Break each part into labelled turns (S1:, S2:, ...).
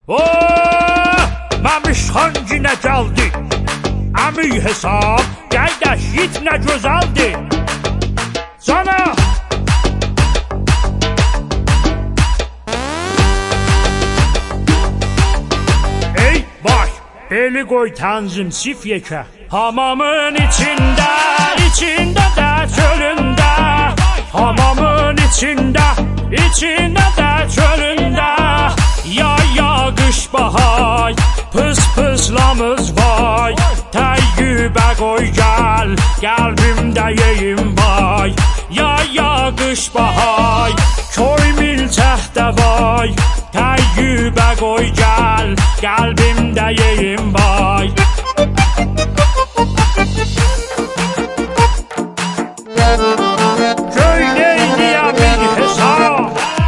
S1: Məmişxan yenə gəldi. Əmi hesab, qaydaş yit nə gözəldi. Sana ey vay, beli qoy tənzim sif yekə. Hamamın içində də çölündə. Hamamın içində də çölündə. Ya qış bahay, pıs pıslamız vay. Təyyübə qoy gəl, qəlbimdə yeyim vay. Ya qış bahay, köy milçəhdə vay. Təyyübə qoy gəl, qəlbimdə yeyim vay. Köy neyliyə bir hesab.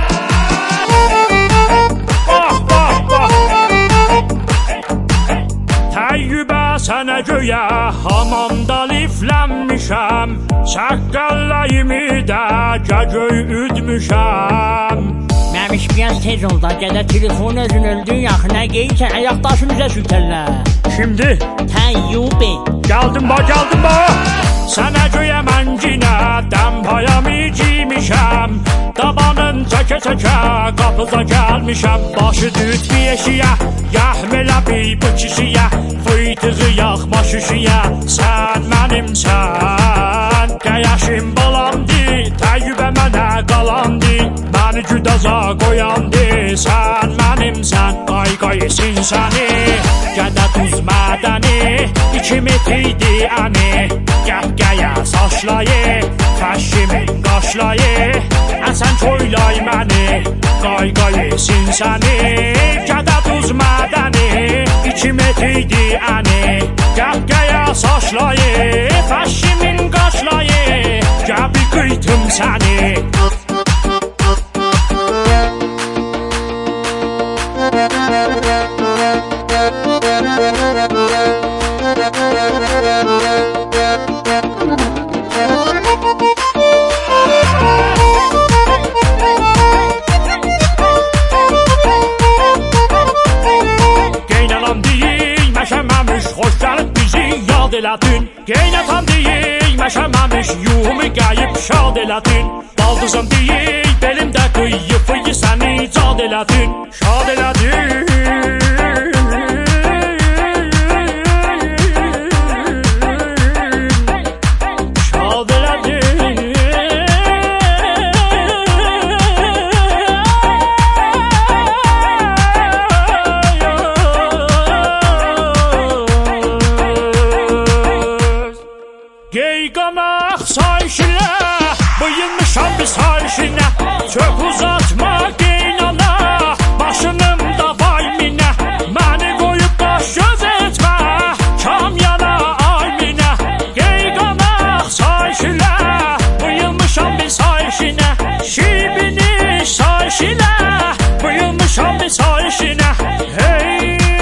S1: Təyyübə sənə göyə hamamda liflənmişəm. Şəqqəllayımı da göy üdmüşəm.
S2: Məmiş biraz tez oldu, gədə telefon özün öldün yaxına qeysən, ayaqdaşın üzə sürtərlər.
S1: Şimdi
S2: Təyyübə
S1: gəldim ba. Sənə göyə mən cinə dəmpayamı giymişəm. Dabanın çəkə qapıza gəlmişəm. Başı düt bir eşiyə, yəhmələ bir bu kişiyə. Fıytığı yaxma şüşüyə, sən mənimsən. Qəyaşım balamdı, Təyyübə mənə qalandı. Məni güdaza qoyandı, sən mənimsən. Qayqayısın səni, gədə duz mədəni. 2 metriydi əni, qəhqəyə saçlayı. Fəşimin qaşlayı, əsən çoylay məni. Qayqayısın səni, gədə duz mədəni. 2 metriydi əni, qəhqəyə saçlayı. Fəşimin qaşlayı, gəbi qıytım səni. Qeynanam deyil, məşəməmiş, xoş gəlib bizi yad elədin. Qeynatam deyil, məşəməmiş, yuhumu qayıb şad elədin. Baldızım deyil, belimdə qıyıb fıyı səni cad elədin. Şad elədin. Qeyqanaq sayşinə, bıyınmışam bir sayşinə. Çox uzatma qeynana, başınım da vay minə. Məni qoyub baş göz etmə, kam yana ay minə. Qeyqanaq sayşinə, bıyınmışam bir sayşinə. Şibini sayşinə, bıyınmışam bir sayşinə. Hey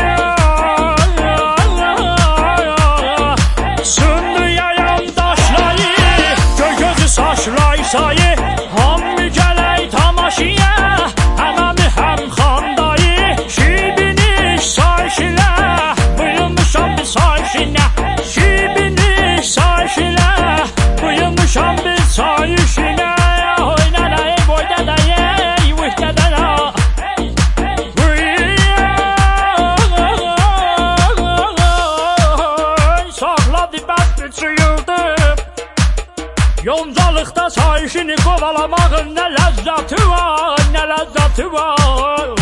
S1: sayı, hamı gələk tamaşiyə. Həməmi həm xandayı, şibini sayşinə. Buyurmuşam bir sayşinə, şibini sayşinə. Buyurmuşam bir sayşinə. Oynanay, boydanay, vühdədanay. Saxladı bəstə çıyıldı. Yoncalıqda sayşini qovalamağın nə ləzzəti var, nə ləzzəti var.